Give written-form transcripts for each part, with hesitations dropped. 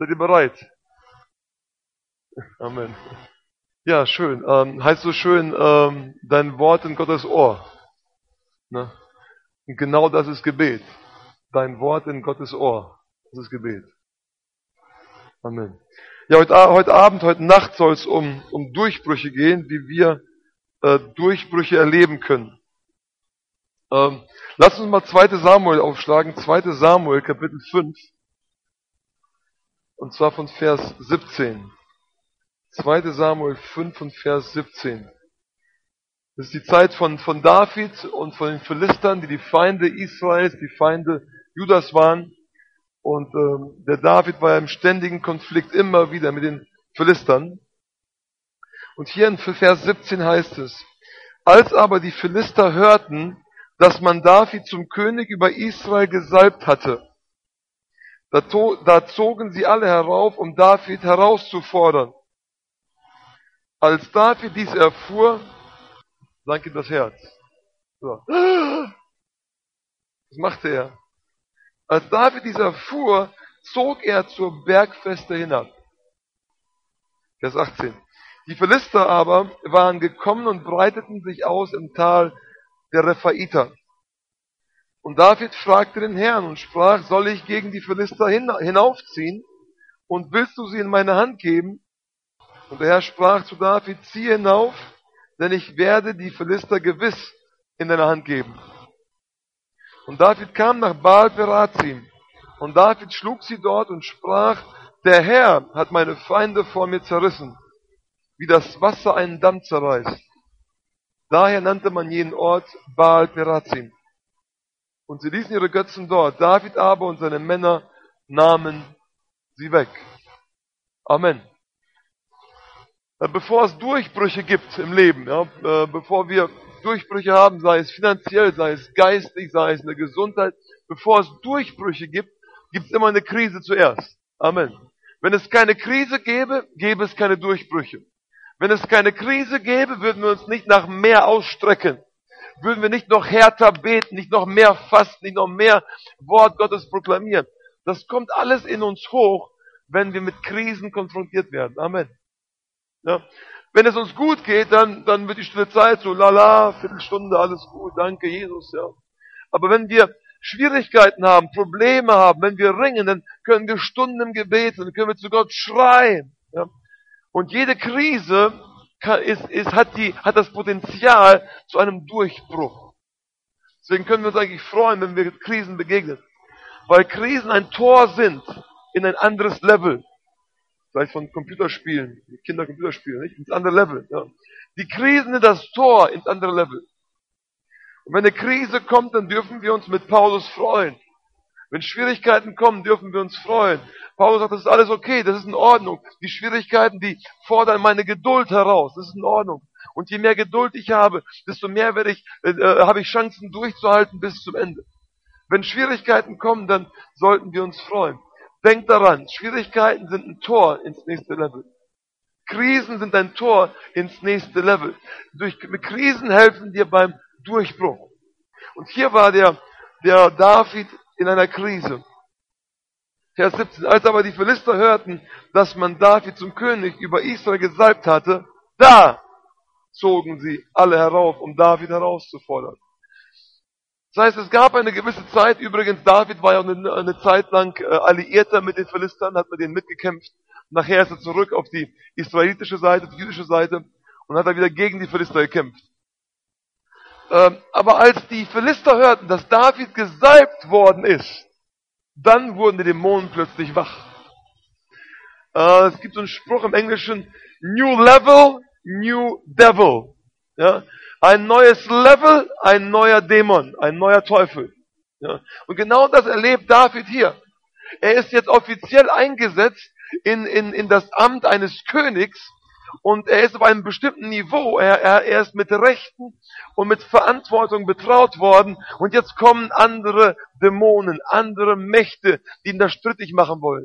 Seid ihr bereit? Amen. Ja, schön. Heißt so schön, dein Wort in Gottes Ohr. Ne? Und genau das ist Gebet. Dein Wort in Gottes Ohr. Das ist Gebet. Amen. Ja, heute Abend, heute Nacht soll es um Durchbrüche gehen, wie wir Durchbrüche erleben können. Lass uns mal 2. Samuel aufschlagen. 2. Samuel, Kapitel 5. Und zwar von Vers 17. 2. Samuel 5 und Vers 17. Das ist die Zeit von David und von den Philistern, die Feinde Israels, die Feinde Judas waren. Und der David war ja im ständigen Konflikt immer wieder mit den Philistern. Und hier in Vers 17 heißt es: Als aber die Philister hörten, dass man David zum König über Israel gesalbt hatte, da zogen sie alle herauf, um David herauszufordern. Als David dies erfuhr, sank ihm das Herz. So. Was machte er? Als David dies erfuhr, zog er zur Bergfeste hinab. Vers 18. Die Philister aber waren gekommen und breiteten sich aus im Tal der Rephaiter. Und David fragte den Herrn und sprach: Soll ich gegen die Philister hinaufziehen? Und willst du sie in meine Hand geben? Und der Herr sprach zu David: Zieh hinauf, denn ich werde die Philister gewiss in deine Hand geben. Und David kam nach Baal-Perazim. Und David schlug sie dort und sprach: Der Herr hat meine Feinde vor mir zerrissen, wie das Wasser einen Damm zerreißt. Daher nannte man jenen Ort Baal-Perazim. Und sie ließen ihre Götzen dort. David aber und seine Männer nahmen sie weg. Amen. Bevor es Durchbrüche gibt im Leben, bevor wir Durchbrüche haben, sei es finanziell, sei es geistig, sei es in der Gesundheit, bevor es Durchbrüche gibt, gibt es immer eine Krise zuerst. Amen. Wenn es keine Krise gäbe, gäbe es keine Durchbrüche. Wenn es keine Krise gäbe, würden wir uns nicht nach mehr ausstrecken. Würden wir nicht noch härter beten, nicht noch mehr fasten, nicht noch mehr Wort Gottes proklamieren. Das kommt alles in uns hoch, wenn wir mit Krisen konfrontiert werden. Amen. Ja. Wenn es uns gut geht, dann wird die stille Zeit so, lala, Viertelstunde, alles gut, danke Jesus. Ja. Aber wenn wir Schwierigkeiten haben, Probleme haben, wenn wir ringen, dann können wir Stunden im Gebet, dann können wir zu Gott schreien. Ja. Und jede Krise hat das Potenzial zu einem Durchbruch. Deswegen können wir uns eigentlich freuen, wenn wir Krisen begegnen. Weil Krisen ein Tor sind in ein anderes Level. Vielleicht von Computerspielen, Kinder Computerspielen, nicht? Ins andere Level. Ja. Die Krisen sind das Tor ins andere Level. Und wenn eine Krise kommt, dann dürfen wir uns mit Paulus freuen. Wenn Schwierigkeiten kommen, dürfen wir uns freuen. Paulus sagt, das ist alles okay, das ist in Ordnung. Die Schwierigkeiten, die fordern meine Geduld heraus, das ist in Ordnung. Und je mehr Geduld ich habe, desto mehr habe ich Chancen durchzuhalten bis zum Ende. Wenn Schwierigkeiten kommen, dann sollten wir uns freuen. Denkt daran, Schwierigkeiten sind ein Tor ins nächste Level. Krisen sind ein Tor ins nächste Level. Mit Krisen helfen dir beim Durchbruch. Und hier war der David in einer Krise. Vers 17. Als aber die Philister hörten, dass man David zum König über Israel gesalbt hatte, da zogen sie alle herauf, um David herauszufordern. Das heißt, es gab eine gewisse Zeit, übrigens David war ja eine Zeit lang Alliierter mit den Philistern, hat mit denen mitgekämpft. Nachher ist er zurück auf die israelitische Seite, die jüdische Seite und hat dann wieder gegen die Philister gekämpft. Aber als die Philister hörten, dass David gesalbt worden ist, dann wurden die Dämonen plötzlich wach. Es gibt so einen Spruch im Englischen: New Level, New Devil. Ja? Ein neues Level, ein neuer Dämon, ein neuer Teufel. Ja? Und genau das erlebt David hier. Er ist jetzt offiziell eingesetzt in das Amt eines Königs. Und er ist auf einem bestimmten Niveau, er ist mit Rechten und mit Verantwortung betraut worden. Und jetzt kommen andere Dämonen, andere Mächte, die ihn da strittig machen wollen.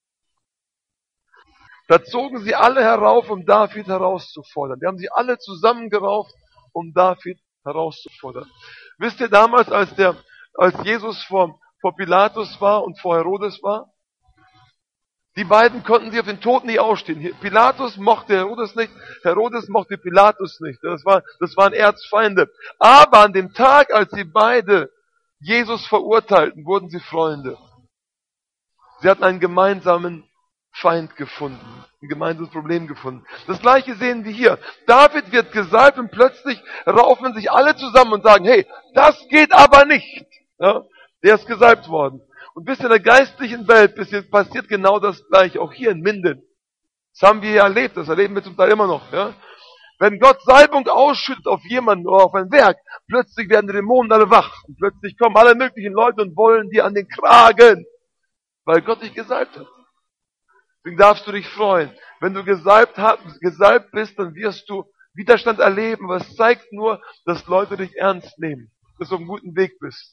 Da zogen sie alle herauf, um David herauszufordern. Die haben sie alle zusammengerauft, um David herauszufordern. Wisst ihr damals, als Jesus vor Pilatus war und vor Herodes war? Die beiden konnten sich auf den Tod nicht ausstehen. Pilatus mochte Herodes nicht, Herodes mochte Pilatus nicht. Das waren Erzfeinde. Aber an dem Tag, als sie beide Jesus verurteilten, wurden sie Freunde. Sie hatten einen gemeinsamen Feind gefunden, ein gemeinsames Problem gefunden. Das Gleiche sehen wir hier. David wird gesalbt und plötzlich raufen sich alle zusammen und sagen, hey, das geht aber nicht. Ja, der ist gesalbt worden. Und bis in der geistlichen Welt passiert genau das Gleiche, auch hier in Minden. Das haben wir ja erlebt, das erleben wir zum Teil immer noch. Ja? Wenn Gott Salbung ausschüttet auf jemanden oder auf ein Werk, plötzlich werden die Dämonen alle wach. Und plötzlich kommen alle möglichen Leute und wollen dir an den Kragen, weil Gott dich gesalbt hat. Deswegen darfst du dich freuen. Wenn du gesalbt bist, dann wirst du Widerstand erleben, aber es zeigt nur, dass Leute dich ernst nehmen, dass du auf einem guten Weg bist.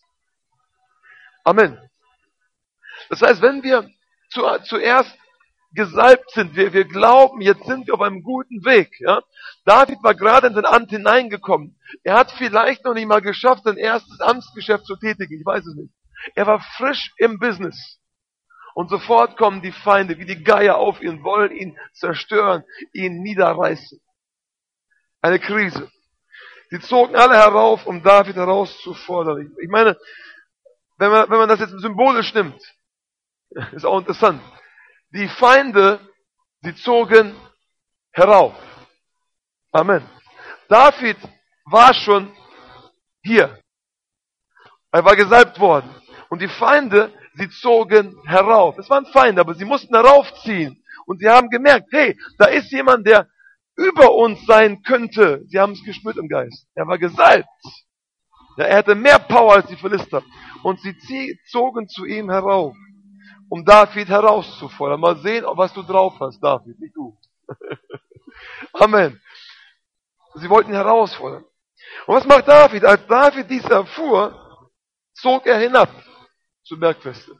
Amen. Das heißt, wenn wir zuerst gesalbt sind, wir glauben, jetzt sind wir auf einem guten Weg. Ja? David war gerade in sein Amt hineingekommen. Er hat vielleicht noch nicht mal geschafft, sein erstes Amtsgeschäft zu tätigen. Ich weiß es nicht. Er war frisch im Business. Und sofort kommen die Feinde wie die Geier auf ihn, wollen ihn zerstören, ihn niederreißen. Eine Krise. Sie zogen alle herauf, um David herauszufordern. Ich meine, wenn man das jetzt symbolisch nimmt, ist auch interessant. Die Feinde, sie zogen herauf. Amen. David war schon hier. Er war gesalbt worden. Und die Feinde, sie zogen herauf. Es waren Feinde, aber sie mussten heraufziehen. Und sie haben gemerkt, hey, da ist jemand, der über uns sein könnte. Sie haben es gespürt im Geist. Er war gesalbt. Ja, er hatte mehr Power als die Philister. Und sie zogen zu ihm herauf, um David herauszufordern. Mal sehen, was du drauf hast, David, nicht du. Amen. Sie wollten ihn herausfordern. Und was macht David? Als David dies erfuhr, zog er hinab zur Bergfeste.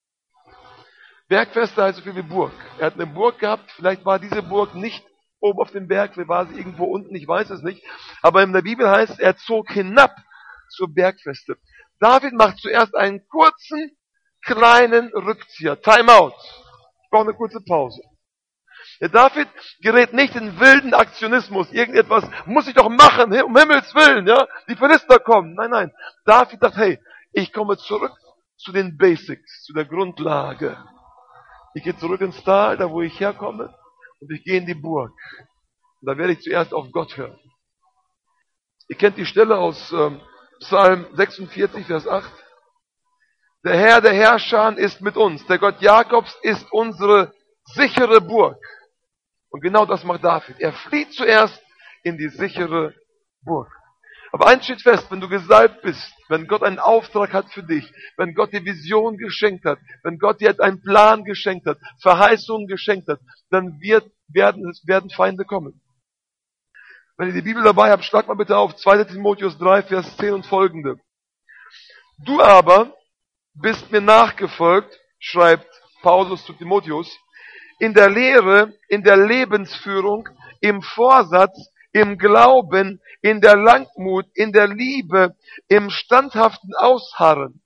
Bergfeste heißt so viel wie Burg. Er hat eine Burg gehabt, vielleicht war diese Burg nicht oben auf dem Berg, vielleicht war sie irgendwo unten, ich weiß es nicht. Aber in der Bibel heißt es, er zog hinab zur Bergfeste. David macht zuerst einen kurzen, kleinen Rückzieher. Time out. Ich brauche eine kurze Pause. Der David gerät nicht in wilden Aktionismus. Irgendetwas muss ich doch machen, um Himmels Willen, ja. Die Philister kommen. Nein, nein. David sagt, hey, ich komme zurück zu den Basics, zu der Grundlage. Ich gehe zurück ins Tal, da wo ich herkomme, und ich gehe in die Burg. Und da werde ich zuerst auf Gott hören. Ihr kennt die Stelle aus Psalm 46, Vers 8. Der Herr der Herrscher ist mit uns. Der Gott Jakobs ist unsere sichere Burg. Und genau das macht David. Er flieht zuerst in die sichere Burg. Aber eins steht fest, wenn du gesalbt bist, wenn Gott einen Auftrag hat für dich, wenn Gott dir Vision geschenkt hat, wenn Gott dir einen Plan geschenkt hat, Verheißungen geschenkt hat, dann werden Feinde kommen. Wenn ihr die Bibel dabei habt, schlag mal bitte auf 2. Timotheus 3, Vers 10 und folgende. Du aber bist mir nachgefolgt, schreibt Paulus zu Timotheus, in der Lehre, in der Lebensführung, im Vorsatz, im Glauben, in der Langmut, in der Liebe, im standhaften Ausharren.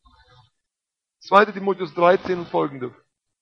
2. Timotheus 13 und folgende.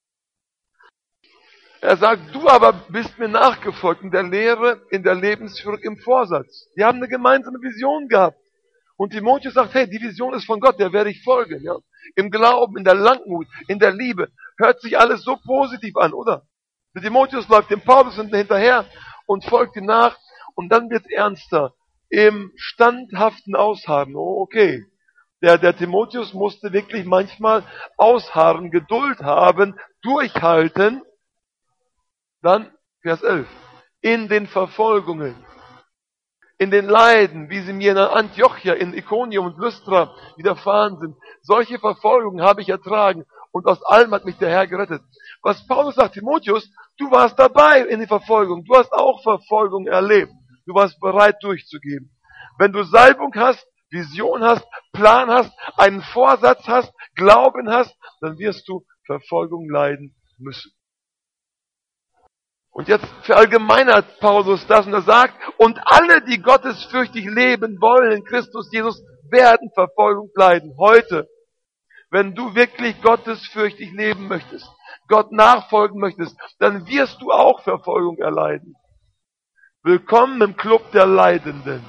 Er sagt, du aber bist mir nachgefolgt in der Lehre, in der Lebensführung, im Vorsatz. Die haben eine gemeinsame Vision gehabt. Und Timotheus sagt, hey, die Vision ist von Gott, der werde ich folgen. Ja? Im Glauben, in der Langmut, in der Liebe. Hört sich alles so positiv an, oder? Der Timotheus läuft dem Paulus hinterher und folgt ihm nach. Und dann wird es ernster. Im standhaften Ausharren. Oh, okay. Der Timotheus musste wirklich manchmal ausharren, Geduld haben, durchhalten. Dann, Vers 11. In den Verfolgungen, in den Leiden, wie sie mir in Antiochia, in Iconium und Lystra widerfahren sind. Solche Verfolgungen habe ich ertragen und aus allem hat mich der Herr gerettet. Was Paulus sagt, Timotheus, du warst dabei in die Verfolgung. Du hast auch Verfolgung erlebt. Du warst bereit durchzugeben. Wenn du Salbung hast, Vision hast, Plan hast, einen Vorsatz hast, Glauben hast, dann wirst du Verfolgung leiden müssen. Und jetzt verallgemeinert Paulus das und er sagt, und alle, die gottesfürchtig leben wollen in Christus Jesus, werden Verfolgung leiden. Heute, wenn du wirklich gottesfürchtig leben möchtest, Gott nachfolgen möchtest, dann wirst du auch Verfolgung erleiden. Willkommen im Club der Leidenden.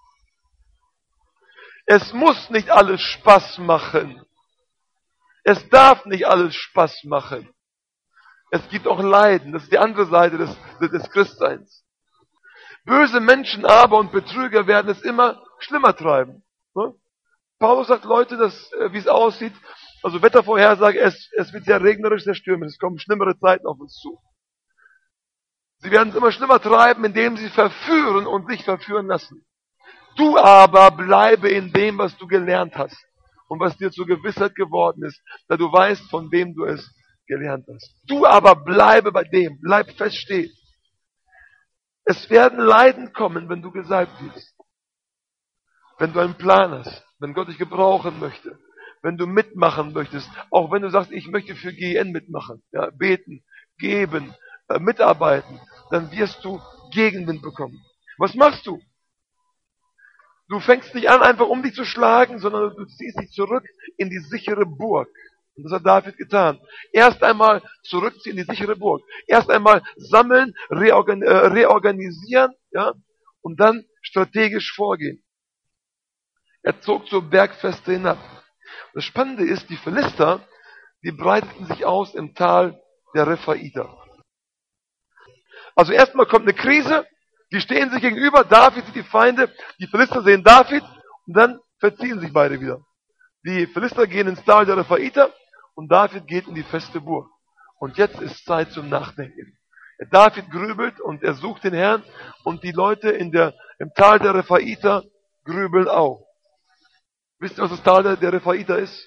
Es muss nicht alles Spaß machen. Es darf nicht alles Spaß machen. Es gibt auch Leiden. Das ist die andere Seite des Christseins. Böse Menschen aber und Betrüger werden es immer schlimmer treiben. Paulus sagt, Leute, wie es aussieht, also Wettervorhersage, es wird sehr regnerisch, sehr stürmisch. Es kommen schlimmere Zeiten auf uns zu. Sie werden es immer schlimmer treiben, indem sie verführen und sich verführen lassen. Du aber bleibe in dem, was du gelernt hast und was dir zur Gewissheit geworden ist, da du weißt, von wem du es gelernt hast. Du aber bleibe bei dem, bleib fest stehen. Es werden Leiden kommen, wenn du gesalbt wirst. Wenn du einen Plan hast, wenn Gott dich gebrauchen möchte, wenn du mitmachen möchtest, auch wenn du sagst, ich möchte für GN mitmachen, ja, beten, geben, mitarbeiten, dann wirst du Gegenwind bekommen. Was machst du? Du fängst nicht an, einfach um dich zu schlagen, sondern du ziehst dich zurück in die sichere Burg. Und das hat David getan. Erst einmal zurückziehen in die sichere Burg. Erst einmal sammeln, reorganisieren, ja, und dann strategisch vorgehen. Er zog zur Bergfeste hinab. Das Spannende ist, die Philister, die breiteten sich aus im Tal der Rephaiter. Also erstmal kommt eine Krise, die stehen sich gegenüber, David sieht die Feinde, die Philister sehen David und dann verziehen sich beide wieder. Die Philister gehen ins Tal der Rephaiter und David geht in die feste Burg. Und jetzt ist Zeit zum Nachdenken. David grübelt und er sucht den Herrn und die Leute im Tal der Rephaiter grübeln auch. Wisst ihr, was das Tal der Rephaiter ist?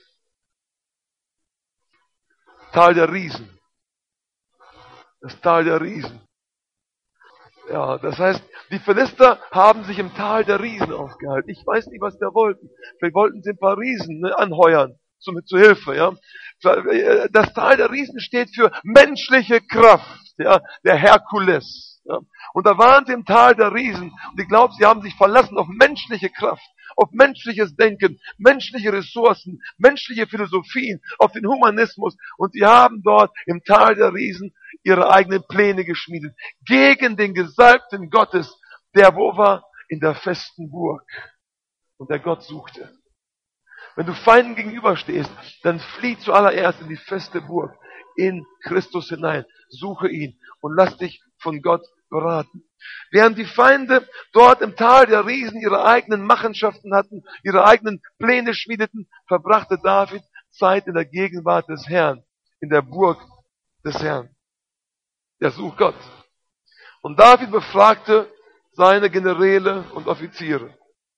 Tal der Riesen. Das Tal der Riesen. Ja, das heißt, die Philister haben sich im Tal der Riesen aufgehalten. Ich weiß nicht, was die wollten. Vielleicht wollten sie ein paar Riesen anheuern, zur Hilfe. Ja. Das Tal der Riesen steht für menschliche Kraft, ja, der Herkules. Ja. Und da waren sie im Tal der Riesen und ich glaube, sie haben sich verlassen auf menschliche Kraft, auf menschliches Denken, menschliche Ressourcen, menschliche Philosophien, auf den Humanismus und sie haben dort im Tal der Riesen ihre eigenen Pläne geschmiedet. Gegen den Gesalbten Gottes, der wo war? In der festen Burg. Und der Gott suchte. Wenn du Feinden gegenüberstehst, dann flieh zuallererst in die feste Burg, in Christus hinein. Suche ihn und lass dich von Gott beraten. Während die Feinde dort im Tal der Riesen ihre eigenen Machenschaften hatten, ihre eigenen Pläne schmiedeten, verbrachte David Zeit in der Gegenwart des Herrn, in der Burg des Herrn. Er sucht Gott. Und David befragte seine Generäle und Offiziere.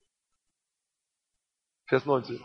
Vers 19.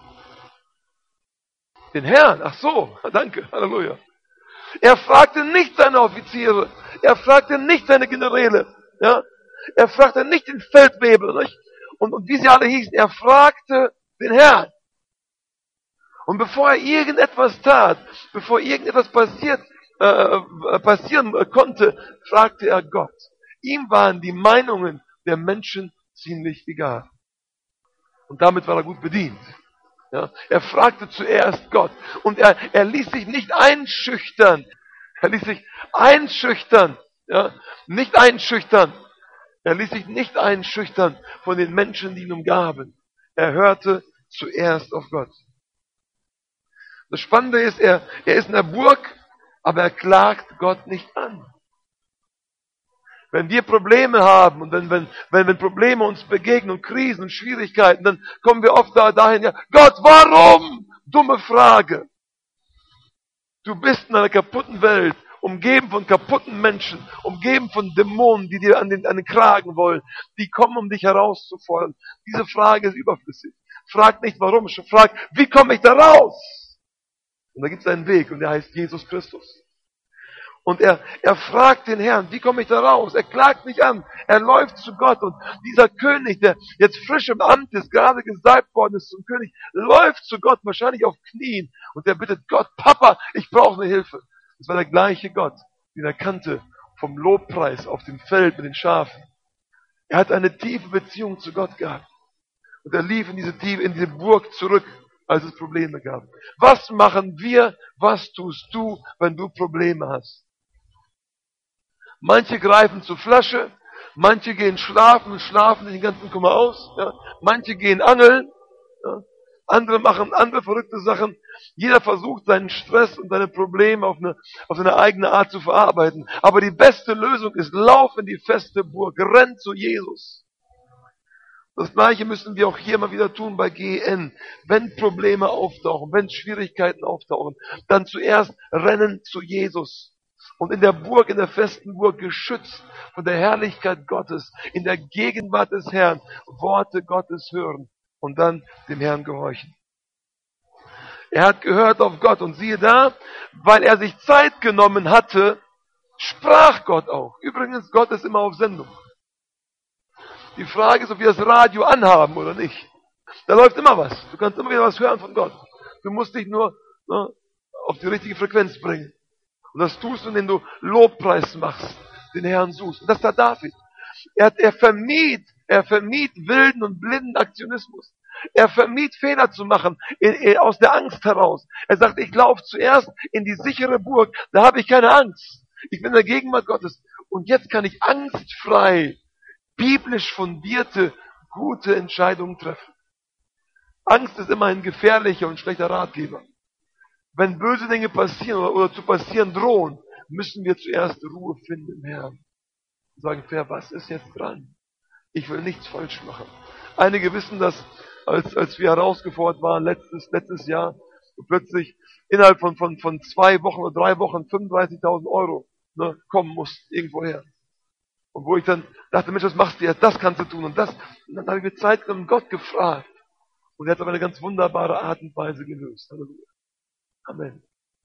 Den Herrn, ach so, danke, Halleluja. Er fragte nicht seine Offiziere, er fragte nicht seine Generäle, ja. Er fragte nicht den Feldwebel, nicht? Und wie sie alle hießen, er fragte den Herrn. Und bevor er irgendetwas tat, bevor irgendetwas passieren konnte, fragte er Gott. Ihm waren die Meinungen der Menschen ziemlich egal. Und damit war er gut bedient. Ja, er fragte zuerst Gott. Und er ließ sich nicht einschüchtern. Er ließ sich einschüchtern. Ja, nicht einschüchtern. Er ließ sich nicht einschüchtern von den Menschen, die ihn umgaben. Er hörte zuerst auf Gott. Das Spannende ist, er ist in der Burg, aber er klagt Gott nicht an. Wenn wir Probleme haben und wenn Probleme uns begegnen und Krisen und Schwierigkeiten, dann kommen wir oft dahin, ja, Gott, warum? Dumme Frage. Du bist in einer kaputten Welt, umgeben von kaputten Menschen, umgeben von Dämonen, die dir an den Kragen wollen. Die kommen, um dich herauszufordern. Diese Frage ist überflüssig. Frag nicht warum, frag, wie komme ich da raus? Und da gibt es einen Weg und der heißt Jesus Christus. Und er fragt den Herrn, wie komme ich da raus? Er klagt nicht an, er läuft zu Gott. Und dieser König, der jetzt frisch im Amt ist, gerade gesalbt worden ist zum König, läuft zu Gott, wahrscheinlich auf Knien. Und er bittet Gott, Papa, ich brauche eine Hilfe. Das war der gleiche Gott, den er kannte vom Lobpreis auf dem Feld mit den Schafen. Er hat eine tiefe Beziehung zu Gott gehabt. Und er lief in diese Burg zurück als es Probleme gab. Was machen wir, was tust du, wenn du Probleme hast? Manche greifen zur Flasche, manche gehen schlafen und schlafen den ganzen Kummer aus. Ja. Manche gehen angeln, ja. Andere machen andere verrückte Sachen. Jeder versucht, seinen Stress und seine Probleme auf seine eigene Art zu verarbeiten. Aber die beste Lösung ist, lauf in die feste Burg, renn zu Jesus. Das Gleiche müssen wir auch hier mal wieder tun bei GN. Wenn Probleme auftauchen, wenn Schwierigkeiten auftauchen, dann zuerst rennen zu Jesus. Und in der Burg, in der festen Burg, geschützt von der Herrlichkeit Gottes, in der Gegenwart des Herrn, Worte Gottes hören und dann dem Herrn gehorchen. Er hat gehört auf Gott und siehe da, weil er sich Zeit genommen hatte, sprach Gott auch. Übrigens, Gott ist immer auf Sendung. Die Frage ist, ob wir das Radio anhaben oder nicht. Da läuft immer was. Du kannst immer wieder was hören von Gott. Du musst dich nur auf die richtige Frequenz bringen. Und das tust du, indem du Lobpreis machst, den Herrn suchst. Und das ist der David. Er vermied wilden und blinden Aktionismus. Er vermied Fehler zu machen, aus der Angst heraus. Er sagt, ich laufe zuerst in die sichere Burg, da habe ich keine Angst. Ich bin in der Gegenwart Gottes. Und jetzt kann ich angstfrei, biblisch fundierte, gute Entscheidungen treffen. Angst ist immer ein gefährlicher und schlechter Ratgeber. Wenn böse Dinge passieren oder zu passieren drohen, müssen wir zuerst Ruhe finden im Herrn. Und sagen, Herr, was ist jetzt dran? Ich will nichts falsch machen. Einige wissen das, als wir herausgefordert waren letztes Jahr, und plötzlich innerhalb von 2 Wochen oder 3 Wochen 35.000 Euro kommen mussten irgendwoher. Und wo ich dann dachte, Mensch, was machst du jetzt? Das kannst du tun und das. Und dann habe ich mir Zeit genommen, Gott gefragt. Und er hat auf eine ganz wunderbare Art und Weise gelöst. Halleluja. Amen.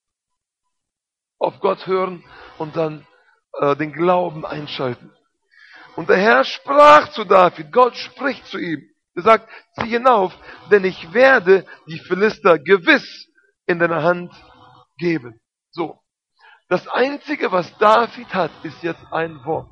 Auf Gott hören und dann den Glauben einschalten. Und der Herr sprach zu David, Gott spricht zu ihm. Er sagt, zieh hinauf, denn ich werde die Philister gewiss in deine Hand geben. So. Das Einzige, was David hat, ist jetzt ein Wort.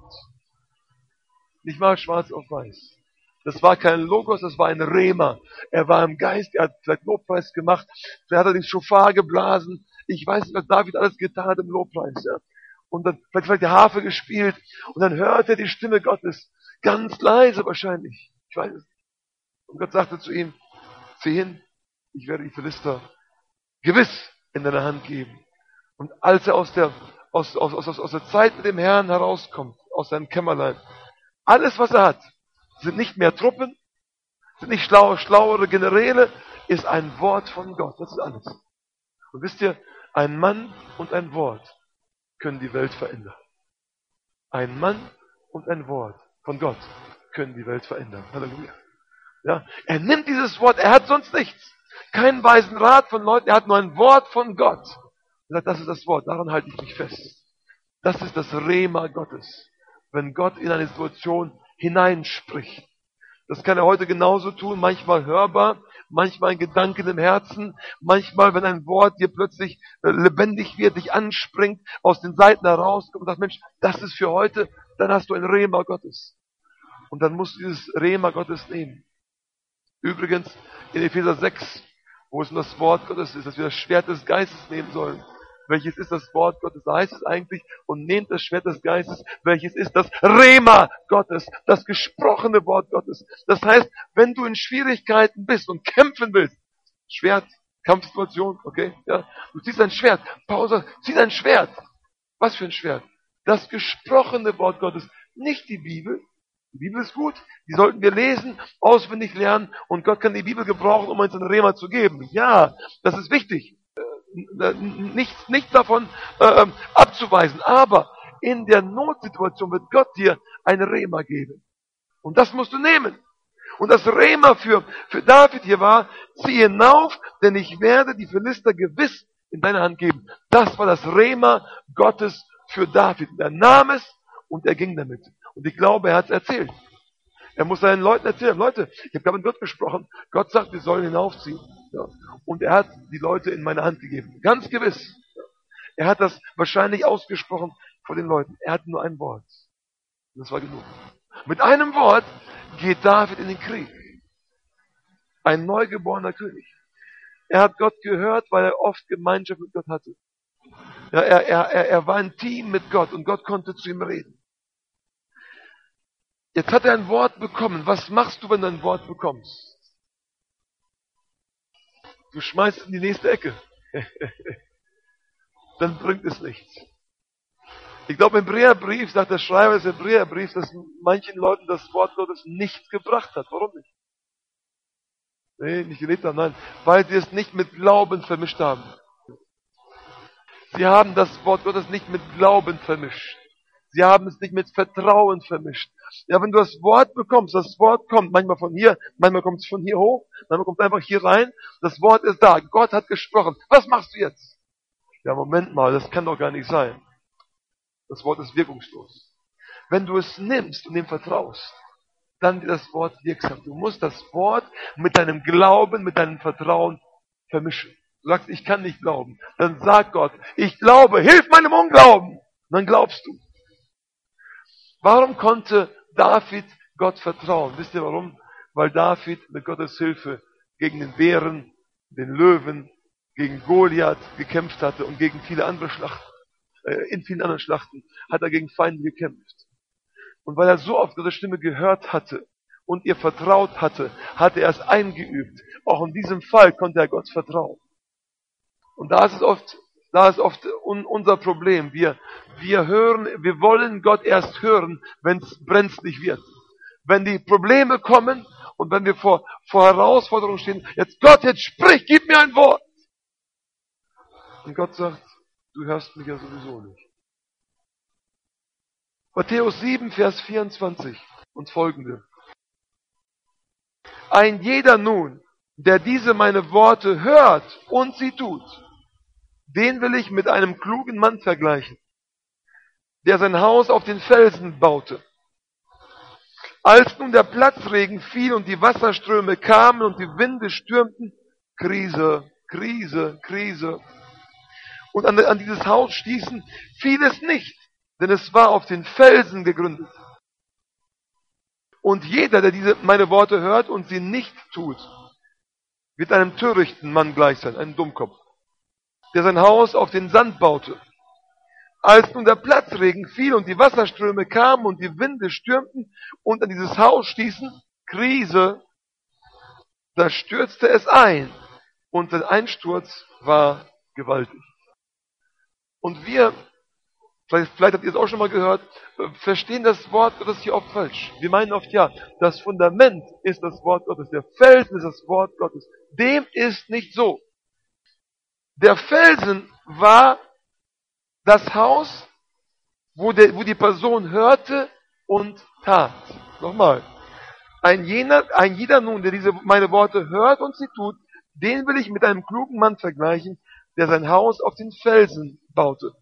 Nicht mal schwarz auf weiß. Das war kein Logos, das war ein Rema. Er war im Geist, er hat vielleicht Lobpreis gemacht, vielleicht hat er den Schofar geblasen. Ich weiß nicht, was David alles getan hat im Lobpreis. Ja. Und dann vielleicht die Harfe gespielt. Und dann hört er die Stimme Gottes. Ganz leise wahrscheinlich. Ich weiß es nicht. Und Gott sagte zu ihm, zieh hin, ich werde die Philister gewiss in deine Hand geben. Und als er aus der Zeit mit dem Herrn herauskommt, aus seinem Kämmerlein, alles, was er hat, sind nicht mehr Truppen, sind nicht schlauere Generäle, ist ein Wort von Gott. Das ist alles. Und wisst ihr, ein Mann und ein Wort können die Welt verändern. Ein Mann und ein Wort von Gott können die Welt verändern. Halleluja. Ja, er nimmt dieses Wort, er hat sonst nichts. Keinen weisen Rat von Leuten, er hat nur ein Wort von Gott. Er sagt, das ist das Wort, daran halte ich mich fest. Das ist das Rema Gottes. Wenn Gott in eine Situation hineinspricht. Das kann er heute genauso tun, manchmal hörbar, manchmal ein Gedanken im Herzen, manchmal, wenn ein Wort dir plötzlich lebendig wird, dich anspringt, aus den Seiten herauskommt und sagt, Mensch, das ist für heute, dann hast du ein Rema Gottes. Und dann musst du dieses Rema Gottes nehmen. Übrigens, in Epheser 6, wo es um das Wort Gottes ist, dass wir das Schwert des Geistes nehmen sollen. Welches ist das Wort Gottes? Da heißt es eigentlich, und nehmt das Schwert des Geistes, welches ist das Rema Gottes, das gesprochene Wort Gottes. Das heißt, wenn du in Schwierigkeiten bist und kämpfen willst, Schwert, Kampfsituation, okay, ja, du ziehst ein Schwert, Paulus sagt, zieh dein Schwert. Was für ein Schwert? Das gesprochene Wort Gottes, nicht die Bibel. Die Bibel ist gut, die sollten wir lesen, auswendig lernen und Gott kann die Bibel gebrauchen, um uns ein Rema zu geben. Ja, das ist wichtig. Nichts davon abzuweisen. Aber in der Notsituation wird Gott dir ein Rema geben. Und das musst du nehmen. Und das Rema für David hier war, zieh hinauf, denn ich werde die Philister gewiss in deine Hand geben. Das war das Rema Gottes für David. Er nahm es und er ging damit. Und ich glaube, er hat es erzählt. Er muss seinen Leuten erzählen, Leute, ich habe gerade mit Gott gesprochen, Gott sagt, wir sollen hinaufziehen. Ja. Und er hat die Leute in meine Hand gegeben. Ganz gewiss. Er hat das wahrscheinlich ausgesprochen vor den Leuten. Er hat nur ein Wort. Und das war genug. Mit einem Wort geht David in den Krieg. Ein neugeborener König. Er hat Gott gehört, weil er oft Gemeinschaft mit Gott hatte. Ja, er war ein Team mit Gott und Gott konnte zu ihm reden. Jetzt hat er ein Wort bekommen. Was machst du, wenn du ein Wort bekommst? Du schmeißt es in die nächste Ecke. Dann bringt es nichts. Ich glaube, im Hebräerbrief sagt der Schreiber des Hebräerbriefs, dass manchen Leuten das Wort Gottes nichts gebracht hat. Warum nicht? Nee, nicht gelebt haben, nein. Weil sie es nicht mit Glauben vermischt haben. Sie haben das Wort Gottes nicht mit Glauben vermischt. Sie haben es nicht mit Vertrauen vermischt. Ja, wenn du das Wort bekommst, das Wort kommt manchmal von hier, manchmal kommt es von hier hoch, manchmal kommt es einfach hier rein. Das Wort ist da. Gott hat gesprochen. Was machst du jetzt? Ja, Moment mal, das kann doch gar nicht sein. Das Wort ist wirkungslos. Wenn du es nimmst und ihm vertraust, dann wird das Wort wirksam. Du musst das Wort mit deinem Glauben, mit deinem Vertrauen vermischen. Du sagst, ich kann nicht glauben. Dann sagt Gott, ich glaube, hilf meinem Unglauben. Und dann glaubst du. Warum konnte David Gott vertrauen? Wisst ihr warum? Weil David mit Gottes Hilfe gegen den Bären, den Löwen, gegen Goliath gekämpft hatte und gegen viele andere Schlachten. In vielen anderen Schlachten hat er gegen Feinde gekämpft. Und weil er so oft Gottes Stimme gehört hatte und ihr vertraut hatte, hatte er es eingeübt. Auch in diesem Fall konnte er Gott vertrauen. Und da ist oft unser Problem. Wir wollen Gott erst hören, wenn es brenzlig wird. Wenn die Probleme kommen und wenn wir vor Herausforderungen stehen, jetzt Gott, jetzt sprich, gib mir ein Wort. Und Gott sagt, du hörst mich ja sowieso nicht. Matthäus 7, Vers 24 und folgende. Ein jeder nun, der diese meine Worte hört und sie tut, den will ich mit einem klugen Mann vergleichen, der sein Haus auf den Felsen baute. Als nun der Platzregen fiel und die Wasserströme kamen und die Winde stürmten, Krise, und an dieses Haus stießen, fiel es nicht, denn es war auf den Felsen gegründet. Und jeder, der meine Worte hört und sie nicht tut, wird einem törichten Mann gleich sein, einem Dummkopf, der sein Haus auf den Sand baute. Als nun der Platzregen fiel und die Wasserströme kamen und die Winde stürmten und an dieses Haus stießen, Krise, da stürzte es ein und der Einsturz war gewaltig. Und wir, vielleicht habt ihr es auch schon mal gehört, verstehen das Wort Gottes hier oft falsch. Wir meinen oft, ja, das Fundament ist das Wort Gottes, der Felsen ist das Wort Gottes. Dem ist nicht so. Der Felsen war das Haus, wo die Person hörte und tat. Nochmal. Ein jeder nun, der meine Worte hört und sie tut, den will ich mit einem klugen Mann vergleichen, der sein Haus auf den Felsen baute.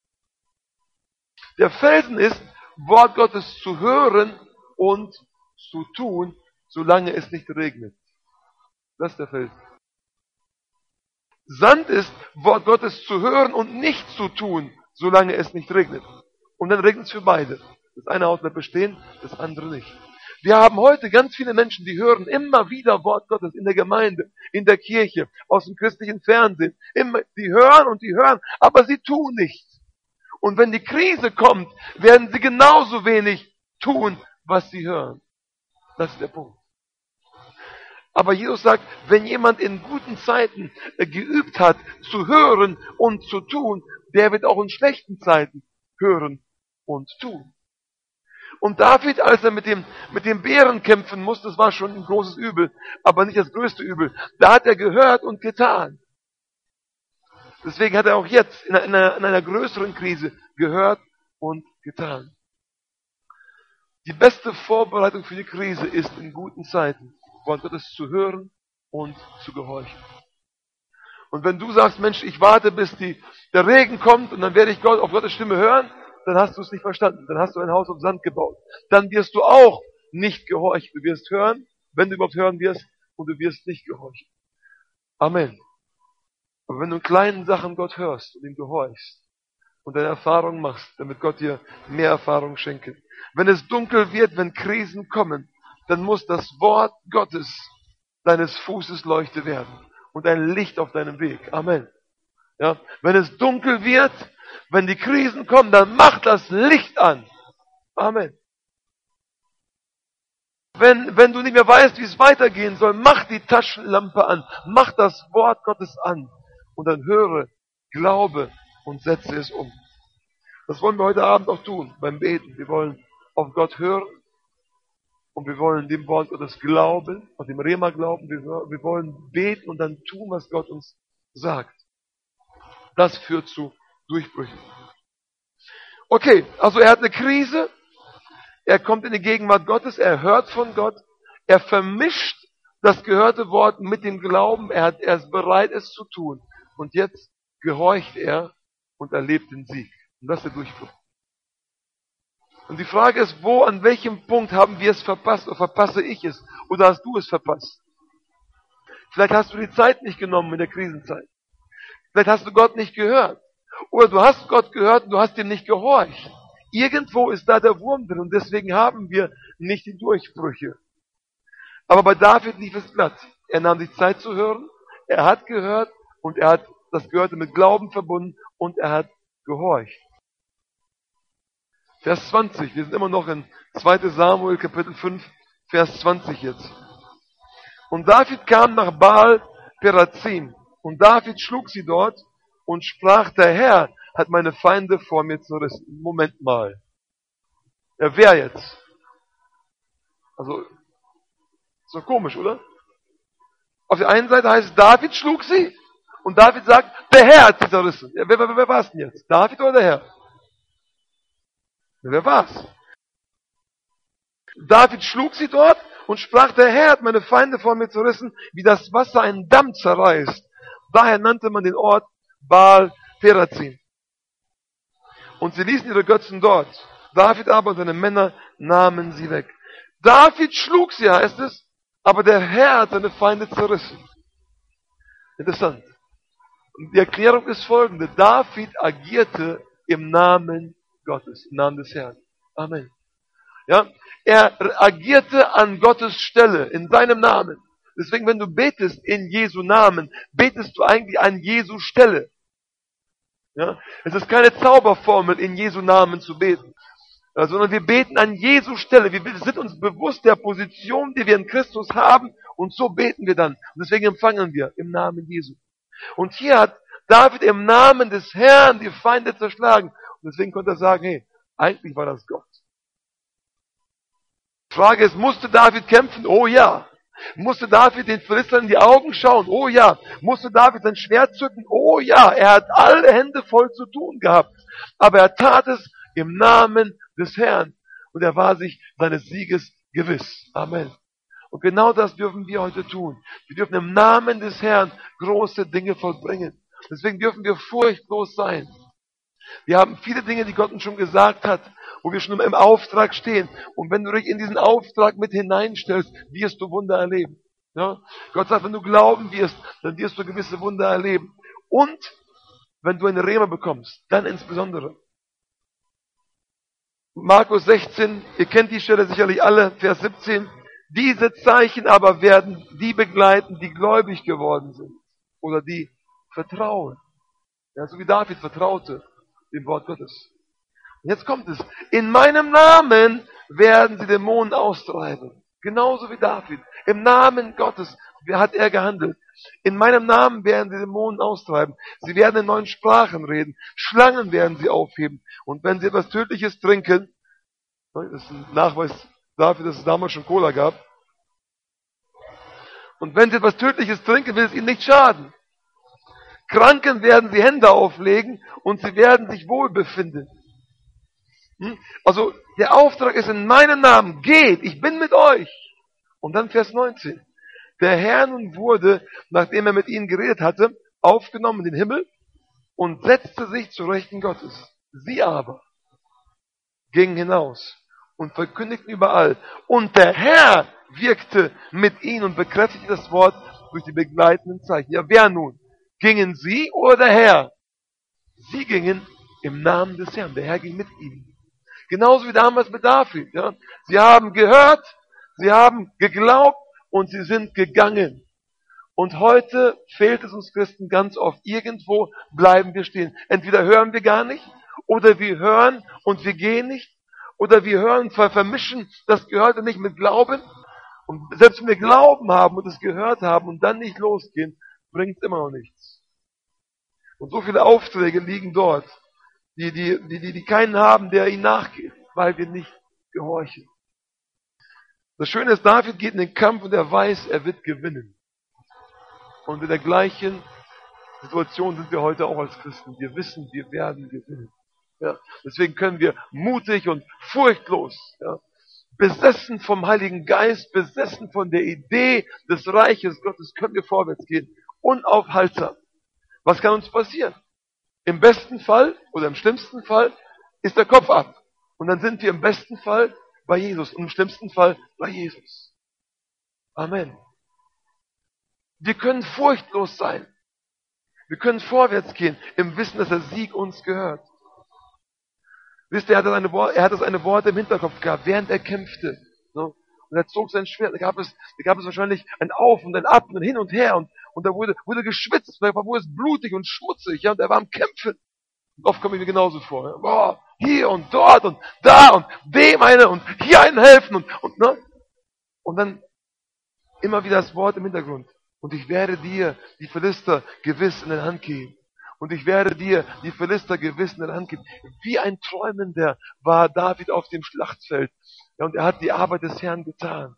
Der Felsen ist, Wort Gottes zu hören und zu tun, solange es nicht regnet. Das ist der Felsen. Sand ist, Wort Gottes zu hören und nicht zu tun, solange es nicht regnet. Und dann regnet es für beide. Das eine Haus bleibt bestehen, das andere nicht. Wir haben heute ganz viele Menschen, die hören immer wieder Wort Gottes in der Gemeinde, in der Kirche, aus dem christlichen Fernsehen. Die hören, aber sie tun nichts. Und wenn die Krise kommt, werden sie genauso wenig tun, was sie hören. Das ist der Punkt. Aber Jesus sagt, wenn jemand in guten Zeiten geübt hat, zu hören und zu tun, der wird auch in schlechten Zeiten hören und tun. Und David, als er mit dem Bären kämpfen musste, das war schon ein großes Übel, aber nicht das größte Übel, da hat er gehört und getan. Deswegen hat er auch jetzt in einer größeren Krise gehört und getan. Die beste Vorbereitung für die Krise ist in guten Zeiten, Wort Gottes zu hören und zu gehorchen. Und wenn du sagst, Mensch, ich warte, bis der Regen kommt und dann werde ich auf Gottes Stimme hören, dann hast du es nicht verstanden. Dann hast du ein Haus auf Sand gebaut. Dann wirst du auch nicht gehorchen. Du wirst hören, wenn du überhaupt hören wirst, und du wirst nicht gehorchen. Amen. Aber wenn du in kleinen Sachen Gott hörst und ihm gehorchst und deine Erfahrung machst, damit Gott dir mehr Erfahrung schenke. Wenn es dunkel wird, wenn Krisen kommen, dann muss das Wort Gottes deines Fußes Leuchte werden. und ein Licht auf deinem Weg. Amen. Ja, wenn es dunkel wird, wenn die Krisen kommen, dann mach das Licht an. Amen. Wenn du nicht mehr weißt, wie es weitergehen soll, mach die Taschenlampe an, mach das Wort Gottes an und dann höre, glaube und setze es um. Das wollen wir heute Abend auch tun, beim Beten. Wir wollen auf Gott hören und wir wollen dem Wort Gottes glauben, auf dem Rema glauben. Wir wollen beten und dann tun, was Gott uns sagt. Das führt zu Durchbrüchen. Okay, also er hat eine Krise, er kommt in die Gegenwart Gottes, er hört von Gott, er vermischt das gehörte Wort mit dem Glauben, er ist bereit, es zu tun. Und jetzt gehorcht er und erlebt den Sieg. Und das ist der Durchbruch. Und die Frage ist, an welchem Punkt haben wir es verpasst oder verpasse ich es? Oder hast du es verpasst? Vielleicht hast du die Zeit nicht genommen in der Krisenzeit. Vielleicht hast du Gott nicht gehört. Oder du hast Gott gehört und du hast ihm nicht gehorcht. Irgendwo ist da der Wurm drin und deswegen haben wir nicht die Durchbrüche. Aber bei David lief es glatt. Er nahm sich Zeit zu hören, er hat gehört und er hat das Gehörte mit Glauben verbunden und er hat gehorcht. Vers 20, wir sind immer noch in 2. Samuel Kapitel 5, Vers 20 jetzt. Und David kam nach Baal Perazim und David schlug sie dort und sprach, der Herr hat meine Feinde vor mir zerrissen. Moment mal. Ja, wer jetzt? Also, ist doch komisch, oder? Auf der einen Seite heißt es, David schlug sie und David sagt, der Herr hat sie zerrissen. Ja, wer war es denn jetzt? David oder der Herr? Ja, wer war's? David schlug sie dort und sprach, der Herr hat meine Feinde vor mir zerrissen, wie das Wasser einen Damm zerreißt. Daher nannte man den Ort Baal Perazim. Und sie ließen ihre Götzen dort. David aber und seine Männer nahmen sie weg. David schlug sie, heißt es, aber der Herr hat seine Feinde zerrissen. Interessant. Und die Erklärung ist folgende. David agierte im Namen Gottes, im Namen des Herrn. Amen. Ja, er agierte an Gottes Stelle, in seinem Namen. Deswegen, wenn du betest in Jesu Namen, betest du eigentlich an Jesu Stelle. Ja, es ist keine Zauberformel, in Jesu Namen zu beten, sondern wir beten an Jesu Stelle. Wir sind uns bewusst der Position, die wir in Christus haben, und so beten wir dann. Und deswegen empfangen wir im Namen Jesu. Und hier hat David im Namen des Herrn die Feinde zerschlagen. Und deswegen konnte er sagen, hey, eigentlich war das Gott. Die Frage ist, musste David kämpfen? Oh ja. Musste David den Philistern in die Augen schauen? Oh ja. Musste David sein Schwert zücken? Oh ja. Er hat alle Hände voll zu tun gehabt. Aber er tat es im Namen des Herrn. Und er war sich seines Sieges gewiss. Amen. Und genau das dürfen wir heute tun. Wir dürfen im Namen des Herrn große Dinge vollbringen. Deswegen dürfen wir furchtlos sein. Wir haben viele Dinge, die Gott uns schon gesagt hat, wo wir schon im Auftrag stehen. Und wenn du dich in diesen Auftrag mit hineinstellst, wirst du Wunder erleben. Ja? Gott sagt, wenn du glauben wirst, dann wirst du gewisse Wunder erleben. Und wenn du eine Rema bekommst, dann insbesondere. Markus 16, ihr kennt die Stelle sicherlich alle, Vers 17. Diese Zeichen aber werden die begleiten, die gläubig geworden sind. Oder die vertrauen. Ja, so wie David vertraute dem Wort Gottes. Und jetzt kommt es. In meinem Namen werden sie Dämonen austreiben. Genauso wie David. Im Namen Gottes hat er gehandelt. In meinem Namen werden sie Dämonen austreiben. Sie werden in neuen Sprachen reden. Schlangen werden sie aufheben. Und wenn sie etwas Tödliches trinken, das ist ein Nachweis dafür, dass es damals schon Cola gab. Und wenn sie etwas Tödliches trinken, will es ihnen nicht schaden. Kranken werden sie Hände auflegen und sie werden sich wohlbefinden. Also der Auftrag ist in meinem Namen, geht, ich bin mit euch. Und dann Vers 19. Der Herr nun wurde, nachdem er mit ihnen geredet hatte, aufgenommen in den Himmel und setzte sich zur Rechten Gottes. Sie aber gingen hinaus und verkündigten überall. Und der Herr wirkte mit ihnen und bekräftigte das Wort durch die begleitenden Zeichen. Ja, wer nun? Gingen sie oder der Herr? Sie gingen im Namen des Herrn. Der Herr ging mit ihnen. Genauso wie damals mit David. Ja. Sie haben gehört, sie haben geglaubt und sie sind gegangen. Und heute fehlt es uns Christen ganz oft. Irgendwo bleiben wir stehen. Entweder hören wir gar nicht, oder wir hören und wir gehen nicht, oder wir hören und vermischen das Gehörte nicht mit Glauben. Und selbst wenn wir Glauben haben und es gehört haben und dann nicht losgehen, bringt es immer noch nichts. Und so viele Aufträge liegen dort, die keinen haben, der ihnen nachgeht, weil wir nicht gehorchen. Das Schöne ist, David geht in den Kampf und er weiß, er wird gewinnen. Und in der gleichen Situation sind wir heute auch als Christen. Wir wissen, wir werden gewinnen. Ja, deswegen können wir mutig und furchtlos, ja, besessen vom Heiligen Geist, besessen von der Idee des Reiches Gottes, können wir vorwärts gehen. Unaufhaltsam. Was kann uns passieren? Im besten Fall oder im schlimmsten Fall ist der Kopf ab. Und dann sind wir im besten Fall bei Jesus und im schlimmsten Fall bei Jesus. Amen. Wir können furchtlos sein. Wir können vorwärts gehen im Wissen, dass der Sieg uns gehört. Wisst ihr, er hat das eine Wort im Hinterkopf gehabt, während er kämpfte. So. Und er zog sein Schwert. Da gab es wahrscheinlich ein Auf und ein Ab und ein Hin und Her. Und da wurde geschwitzt. Da wurde es blutig und schmutzig. Ja, und er war am Kämpfen. Und oft komme ich mir genauso vor. Ja. Boah, hier und dort und da und dem eine und hier einen helfen. Ne? Und dann immer wieder das Wort im Hintergrund. Und ich werde dir die Philister gewiss in die Hand geben. Und ich werde dir die Philister gewiss in die Hand geben. Wie ein Träumender war David auf dem Schlachtfeld. Ja, und er hat die Arbeit des Herrn getan.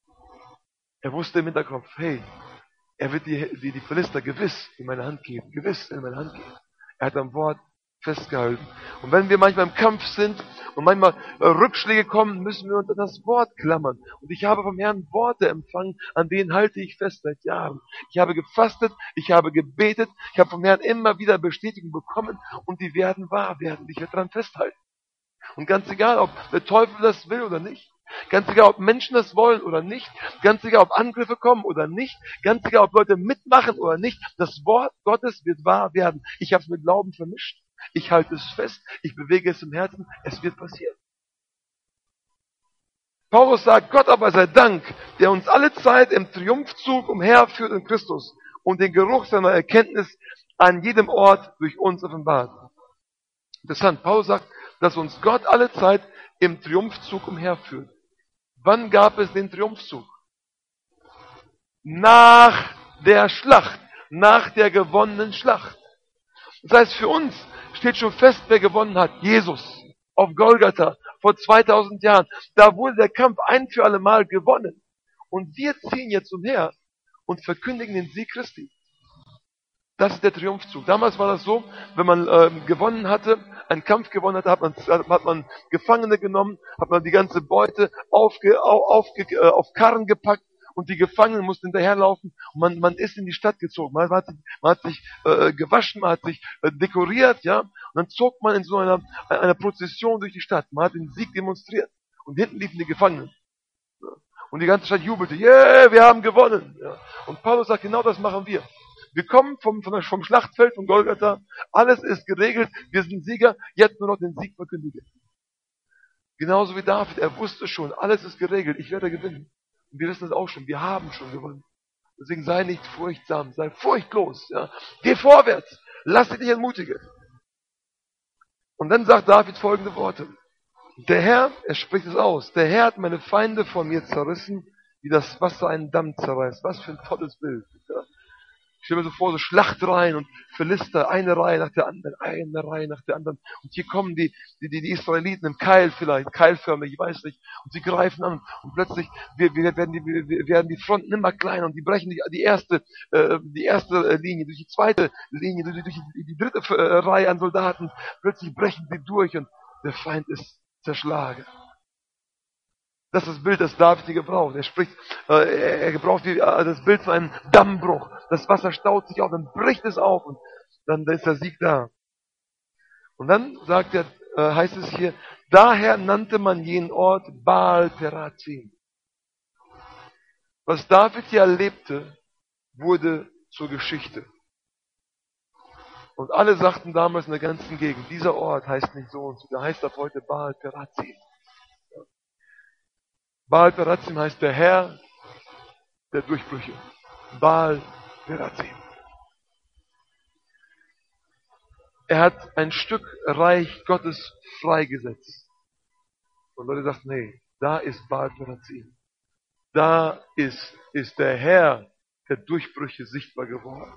Er wusste im Hinterkopf, hey, er wird die Philister gewiss in meine Hand geben. Gewiss in meine Hand geben. Er hat am Wort festgehalten. Und wenn wir manchmal im Kampf sind und manchmal Rückschläge kommen, müssen wir unter das Wort klammern. Und ich habe vom Herrn Worte empfangen, an denen halte ich fest seit Jahren. Ich habe gefastet, ich habe gebetet, ich habe vom Herrn immer wieder Bestätigung bekommen und die werden wahr werden. Ich werde daran festhalten. Und ganz egal, ob der Teufel das will oder nicht, ganz egal, ob Menschen das wollen oder nicht, ganz egal, ob Angriffe kommen oder nicht, ganz egal, ob Leute mitmachen oder nicht, das Wort Gottes wird wahr werden. Ich habe es mit Glauben vermischt. Ich halte es fest, ich bewege es im Herzen, es wird passieren. Paulus sagt, Gott aber sei Dank, der uns alle Zeit im Triumphzug umherführt in Christus und den Geruch seiner Erkenntnis an jedem Ort durch uns offenbart. Interessant, Paulus sagt, dass uns Gott alle Zeit im Triumphzug umherführt. Wann gab es den Triumphzug? Nach der Schlacht, nach der gewonnenen Schlacht. Das heißt, für uns steht schon fest, wer gewonnen hat. Jesus auf Golgatha vor 2000 Jahren. Da wurde der Kampf ein für alle Mal gewonnen. Und wir ziehen jetzt umher und verkündigen den Sieg Christi. Das ist der Triumphzug. Damals war das so, wenn man gewonnen hatte, einen Kampf gewonnen hatte, hat man Gefangene genommen, hat man die ganze Beute auf Karren gepackt und die Gefangenen mussten hinterherlaufen und man ist in die Stadt gezogen. Man hat sich gewaschen, man hat sich dekoriert, ja, und dann zog man in so einer Prozession durch die Stadt. Man hat den Sieg demonstriert und hinten liefen die Gefangenen. Und die ganze Stadt jubelte, yeah, wir haben gewonnen. Ja. Und Paulus sagt, genau das machen wir. Wir kommen vom Schlachtfeld von Golgatha, alles ist geregelt, wir sind Sieger, jetzt nur noch den Sieg verkündigen. Genauso wie David, er wusste schon, alles ist geregelt, ich werde gewinnen. Und wir wissen es auch schon, wir haben schon gewonnen. Deswegen sei nicht furchtsam, sei furchtlos. Ja. Geh vorwärts, lass dich nicht entmutigen. Und dann sagt David folgende Worte. Der Herr, er spricht es aus, der Herr hat meine Feinde von mir zerrissen, wie das Wasser einen Damm zerreißt. Was für ein tolles Bild. Ja. Ich stelle mir so vor, so Schlachtreihen und Philister, eine Reihe nach der anderen. Und hier kommen die Israeliten im Keil vielleicht, keilförmig, ich weiß nicht. Und sie greifen an und plötzlich werden die Fronten immer kleiner und die brechen die erste Linie, durch die zweite Linie, durch die dritte Reihe an Soldaten. Plötzlich brechen sie durch und der Feind ist zerschlagen. Das ist das Bild, das David hier gebraucht. Er gebraucht das Bild von einem Dammbruch. Das Wasser staut sich auf, dann bricht es auf und dann ist der Sieg da. Und dann heißt es hier, daher nannte man jenen Ort Baal Perazim. Was David hier erlebte, wurde zur Geschichte. Und alle sagten damals in der ganzen Gegend, dieser Ort heißt nicht so und so, der heißt ab heute Baal Perazim. Baal Perazim heißt der Herr der Durchbrüche. Baal Perazim. Er hat ein Stück Reich Gottes freigesetzt. Und Leute sagen, nee, da ist Baal Perazim. Da ist der Herr der Durchbrüche sichtbar geworden.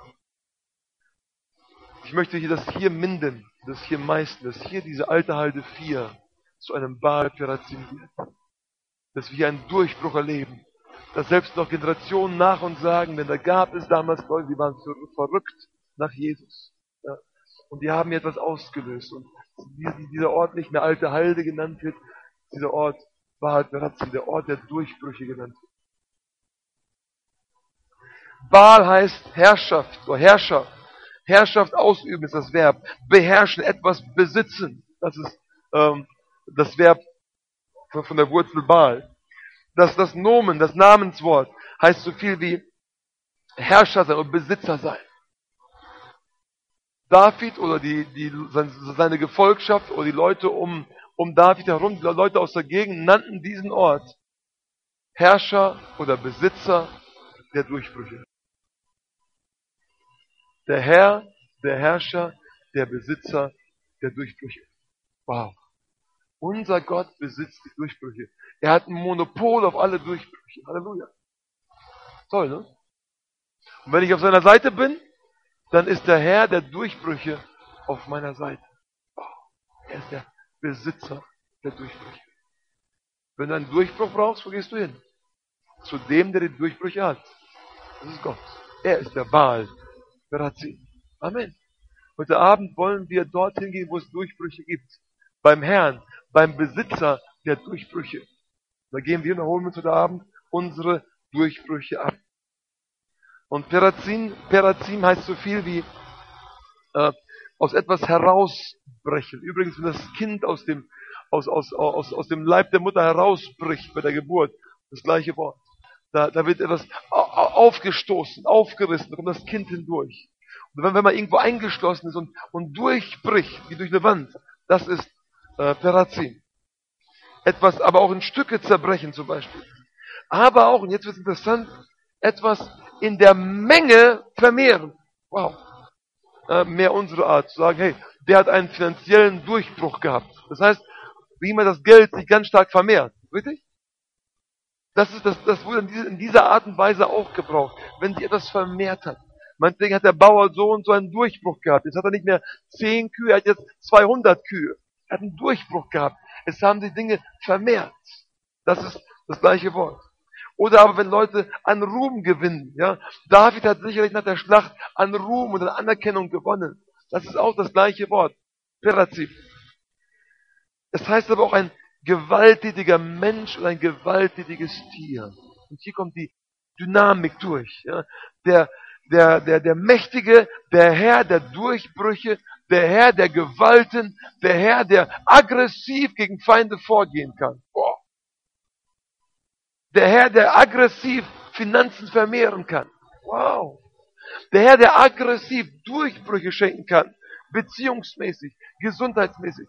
Ich möchte das hier minden, das hier meißen, dass hier diese alte Halde 4 zu einem Baal Perazim wird. Dass wir hier einen Durchbruch erleben. Dass selbst noch Generationen nach uns sagen, denn da gab es damals Leute, die waren verrückt nach Jesus. Ja. Und die haben hier etwas ausgelöst. Und dieser Ort nicht mehr alte Halde genannt wird, dieser Ort Baal Perazim, der Ort der Durchbrüche genannt wird. Baal heißt Herrschaft oder Herrscher. Herrschaft ausüben ist das Verb. Beherrschen, etwas besitzen. Das ist das Verb von der Wurzel Baal. Das Nomen, das Namenswort, heißt so viel wie Herrscher sein und Besitzer sein. David oder seine Gefolgschaft oder die Leute um David herum, die Leute aus der Gegend, nannten diesen Ort Herrscher oder Besitzer der Durchbrüche. Der Herr, der Herrscher, der Besitzer der Durchbrüche. Wow. Unser Gott besitzt die Durchbrüche. Er hat ein Monopol auf alle Durchbrüche. Halleluja. Toll, ne? Und wenn ich auf seiner Seite bin, dann ist der Herr der Durchbrüche auf meiner Seite. Wow. Er ist der Besitzer der Durchbrüche. Wenn du einen Durchbruch brauchst, wo gehst du hin? Zu dem, der die Durchbrüche hat. Das ist Gott. Er ist der Baal Perazim. Amen. Heute Abend wollen wir dorthin gehen, wo es Durchbrüche gibt. Beim Herrn, beim Besitzer der Durchbrüche. Da gehen wir und holen uns heute Abend unsere Durchbrüche ab. Und Perazim heißt so viel wie aus etwas herausbrechen. Übrigens, wenn das Kind aus dem Leib der Mutter herausbricht bei der Geburt, das gleiche Wort. Da wird etwas aufgestoßen, aufgerissen, da kommt das Kind hindurch. Und wenn man irgendwo eingeschlossen ist und durchbricht, wie durch eine Wand, das ist Perazim. Etwas aber auch in Stücke zerbrechen zum Beispiel. Aber auch, und jetzt wird es interessant, etwas in der Menge vermehren. Wow. Mehr unsere Art zu sagen, hey, der hat einen finanziellen Durchbruch gehabt. Das heißt, wie immer das Geld sich ganz stark vermehrt. Richtig? Das wurde in dieser Art und Weise auch gebraucht, wenn sich etwas vermehrt hat. Meinetwegen hat der Bauer so und so einen Durchbruch gehabt. Jetzt hat er nicht mehr 10 Kühe, er hat jetzt 200 Kühe. Er hat einen Durchbruch gehabt. Es haben sich Dinge vermehrt. Das ist das gleiche Wort. Oder aber wenn Leute an Ruhm gewinnen. Ja? David hat sicherlich nach der Schlacht an Ruhm und an Anerkennung gewonnen. Das ist auch das gleiche Wort. Perazim. Es heißt aber auch ein gewalttätiger Mensch und ein gewalttätiges Tier. Und hier kommt die Dynamik durch. Ja? Der Mächtige, der Herr der Durchbrüche, der Herr der Gewalten, der Herr, der aggressiv gegen Feinde vorgehen kann. Boah. Der Herr, der aggressiv Finanzen vermehren kann. Wow. Der Herr, der aggressiv Durchbrüche schenken kann. Beziehungsmäßig, gesundheitsmäßig.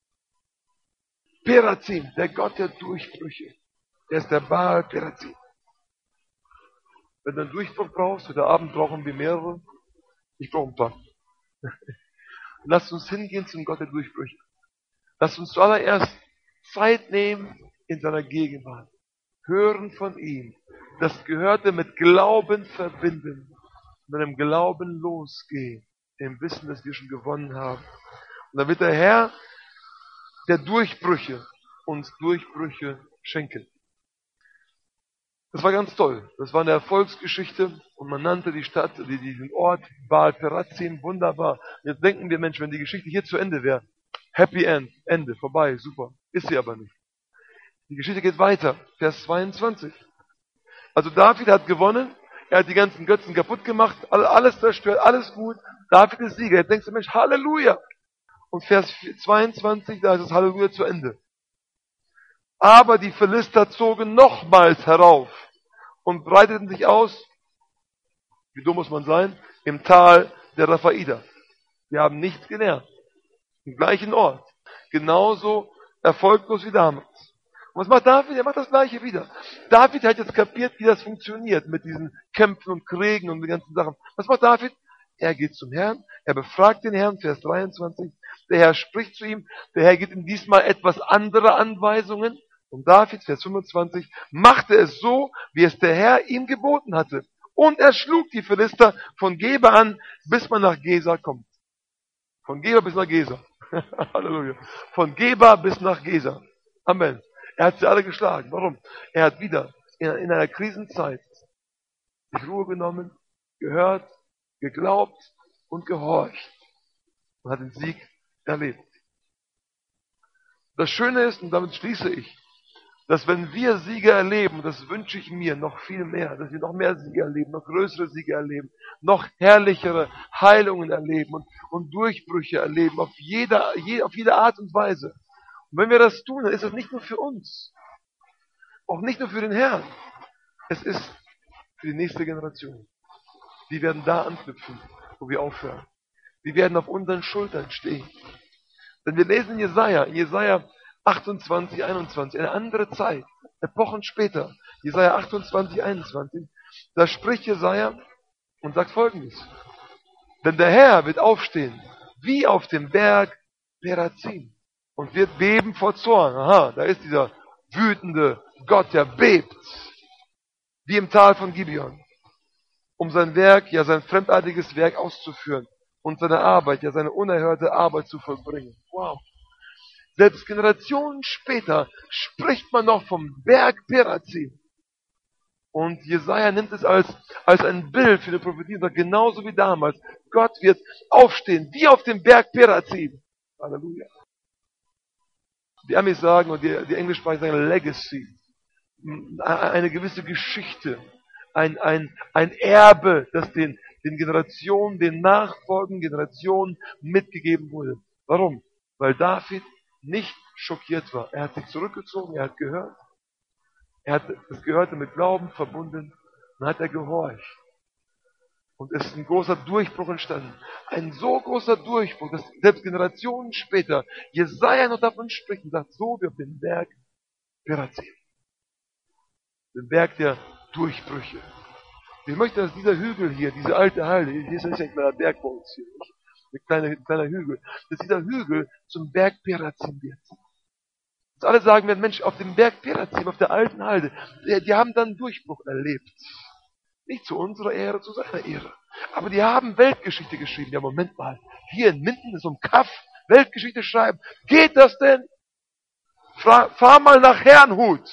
Perazim, der Gott der Durchbrüche. Er ist der Baal Perazim. Wenn du einen Durchbruch brauchst, heute Abend brauchen wir mehrere. Ich brauche ein paar. Lasst uns hingehen zum Gott der Durchbrüche. Lasst uns zuallererst Zeit nehmen in seiner Gegenwart. Hören von ihm. Das Gehörte mit Glauben verbinden. Mit einem Glauben losgehen. Im Wissen, dass wir schon gewonnen haben. Und dann wird der Herr der Durchbrüche uns Durchbrüche schenken. Das war ganz toll. Das war eine Erfolgsgeschichte und man nannte die Stadt, diesen Ort Baal Perazim, wunderbar. Jetzt denken wir, Mensch, wenn die Geschichte hier zu Ende wäre, Happy End, Ende, vorbei, super. Ist sie aber nicht. Die Geschichte geht weiter. Vers 22. Also David hat gewonnen, er hat die ganzen Götzen kaputt gemacht, alles zerstört, alles gut. David ist Sieger. Jetzt denkst du, Mensch, Halleluja. Und Vers 22, da ist es Halleluja zu Ende. Aber die Philister zogen nochmals herauf und breiteten sich aus, wie dumm muss man sein, im Tal der Raphaider. Wir haben nichts gelernt. Im gleichen Ort. Genauso erfolglos wie damals. Und was macht David? Er macht das Gleiche wieder. David hat jetzt kapiert, wie das funktioniert mit diesen Kämpfen und Kriegen und den ganzen Sachen. Was macht David? Er geht zum Herrn, er befragt den Herrn, Vers 23. Der Herr spricht zu ihm, der Herr gibt ihm diesmal etwas andere Anweisungen. Und David, Vers 25, machte es so, wie es der Herr ihm geboten hatte. Und er schlug die Philister von Geba an, bis man nach Gesa kommt. Von Geba bis nach Gesa. Halleluja. Von Geba bis nach Gesa. Amen. Er hat sie alle geschlagen. Warum? Er hat wieder in einer Krisenzeit sich Ruhe genommen, gehört, geglaubt und gehorcht. Und hat den Sieg erlebt. Das Schöne ist, und damit schließe ich, dass wenn wir Siege erleben, und das wünsche ich mir noch viel mehr, dass wir noch mehr Siege erleben, noch größere Siege erleben, noch herrlichere Heilungen erleben und Durchbrüche erleben, auf jede Art und Weise. Und wenn wir das tun, dann ist es nicht nur für uns, auch nicht nur für den Herrn, es ist für die nächste Generation. Die werden da anknüpfen, wo wir aufhören. Die werden auf unseren Schultern stehen. Denn wir lesen Jesaja 28, 21, eine andere Zeit, Epochen später, Jesaja 28, 21, da spricht Jesaja und sagt Folgendes. Denn der Herr wird aufstehen, wie auf dem Berg Perazim, und wird beben vor Zorn. Aha, da ist dieser wütende Gott, der bebt, wie im Tal von Gibeon, um sein Werk, ja sein fremdartiges Werk auszuführen und seine Arbeit, ja seine unerhörte Arbeit zu vollbringen. Wow. Selbst Generationen später spricht man noch vom Berg Perazim. Und Jesaja nimmt es als ein Bild für die Prophetie und sagt, genauso wie damals, Gott wird aufstehen, wie auf dem Berg Perazim. Halleluja. Die Amis sagen, und die Englischsprachigen sagen Legacy. Eine gewisse Geschichte. Ein Erbe, das den Generationen, den nachfolgenden Generationen mitgegeben wurde. Warum? Weil David nicht schockiert war. Er hat sich zurückgezogen, er hat gehört. Er hat das Gehörte mit Glauben verbunden und hat er gehorcht. Und es ist ein großer Durchbruch entstanden. Ein so großer Durchbruch, dass selbst Generationen später Jesaja noch davon spricht und sagt, so wie auf dem Berg Perazim. Den Berg der Durchbrüche. Ich möchte, dass dieser Hügel hier, diese alte Halde, hier ist ein kleiner Berg bei uns hier, ein kleiner Hügel, dass dieser Hügel zum Berg Perazim wird. Dass alle sagen werden, Mensch, auf dem Berg Perazim, auf der alten Halde, die haben dann Durchbruch erlebt. Nicht zu unserer Ehre, zu seiner Ehre. Aber die haben Weltgeschichte geschrieben. Ja, Moment mal, hier in Minden ist so ein Kaff, Weltgeschichte schreiben. Geht das denn? Fahr mal nach Herrnhut.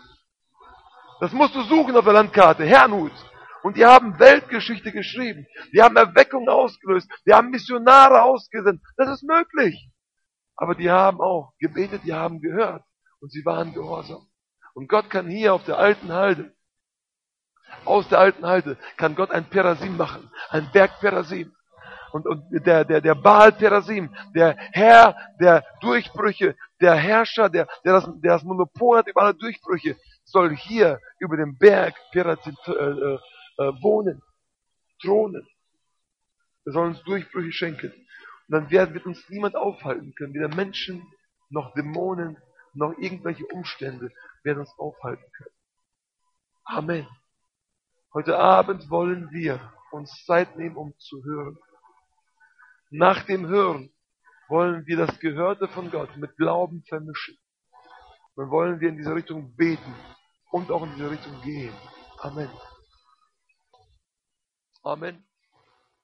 Das musst du suchen auf der Landkarte, Herrnhut. Und die haben Weltgeschichte geschrieben. Die haben Erweckung ausgelöst. Die haben Missionare ausgesendet. Das ist möglich. Aber die haben auch gebetet, die haben gehört. Und sie waren gehorsam. Und Gott kann hier auf der alten Halde, aus der alten Halde, kann Gott ein Perazim machen. Ein Berg Perazim. Und der Baal Perazim, der Herr der Durchbrüche, der Herrscher, der das Monopol hat über alle Durchbrüche, soll hier über dem Berg Perazim wohnen, thronen. Er soll uns Durchbrüche schenken. Und dann wird uns niemand aufhalten können. Weder Menschen, noch Dämonen, noch irgendwelche Umstände werden uns aufhalten können. Amen. Heute Abend wollen wir uns Zeit nehmen, um zu hören. Nach dem Hören wollen wir das Gehörte von Gott mit Glauben vermischen. Dann wollen wir in diese Richtung beten und auch in diese Richtung gehen. Amen. Amen.